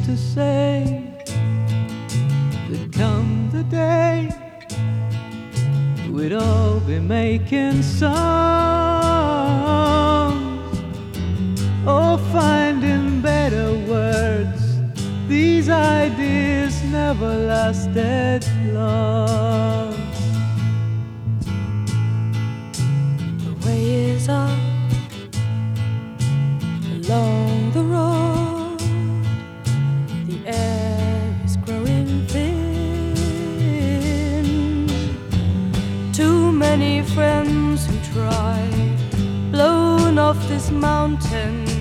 to say that come the day we'd all be making songs, or finding better words. These ideas never lasted long. The way is up along the road, the air is growing thin. Too many friends who tried, blown off this mountain